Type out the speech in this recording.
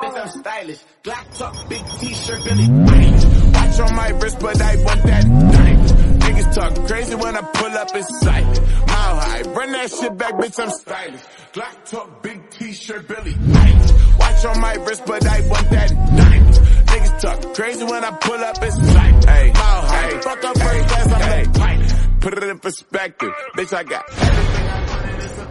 bitch, I'm stylish. Glock talk, big t-shirt, Billy. Watch on my wrist, but I want that diamond. Niggas talk crazy when I pull up in sight. Mile high, run that shit back, bitch, I'm stylish. Glock talk, big t-shirt, Billy. Watch on my wrist, but I want that diamond. Niggas talk crazy when I pull up in sight. Mile high, fuck up first class, I'm the pipe. Put it in perspective, bitch, I got everything I want in this